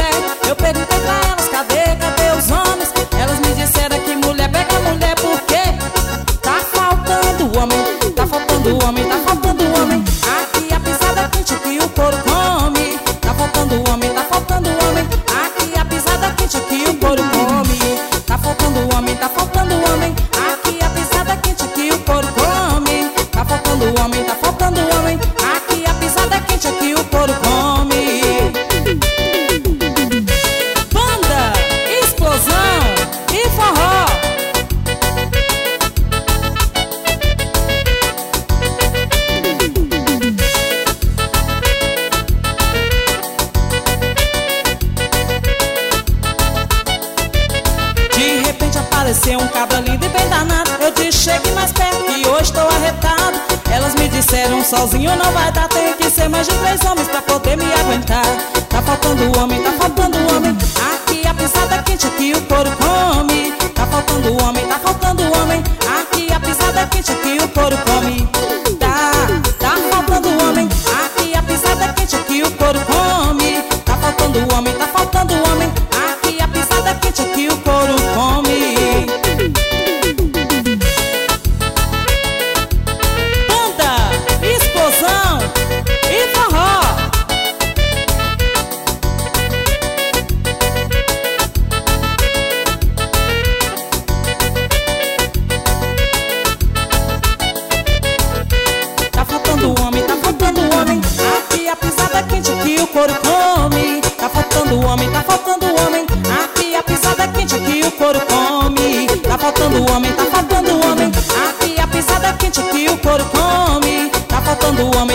mulher. Eu perguntei pra elas, cadê os homens? Elas me disseram que mulher pega mulher porque tá faltando homem, tá faltando homem, tá faltando homem. Aqui a pisada quente que o couro come. Tá faltando homem, tá faltando homem. Aqui a pisada quente que o couro come. Tá faltando homem, tá faltando homem. Aqui a pisada quente que o couro come. Tá faltando homem, tá faltando homem. Aqui a pisada quente que o couro come. Banda, explosão e forró. De repente apareceu um cabra lindo e bem danado. Eu disse, chegue mais perto que hoje estou arretado. Elas me disseram, sozinho não vai dar. Tem que ser mais de 3 homens pra poder me aguentar. Tá faltando homem, tá faltando homem. Aqui a pisada quente que o couro come. Tá faltando homem, tá faltando homem. Aqui a pisada quente que o couro come. Tá faltando homem. Aqui a pisada quente que o couro come. Tá faltando homem, tá faltando homem. Aqui a pisada quente que o couro come. Banda, explosão e forró. Tá faltando homem, tá faltando homem. Aqui a pisada quente que o couro come. Tá faltando homem, tá faltando homem. Aqui a pisada quente que o couro come. Tá faltando homem, tá faltando homem. Aqui a pisada quente que o couro come. Tá faltando homem.